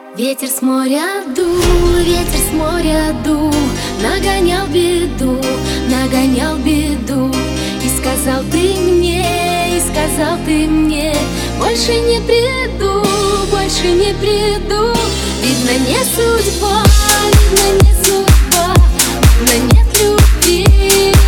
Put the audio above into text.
Ветер с моря дул, ветер с моря дул, нагонял беду, нагонял беду. И сказал ты мне, и сказал ты мне, больше не приду, больше не приду. Видно, не судьба, видно, не судьба, видно, нет любви.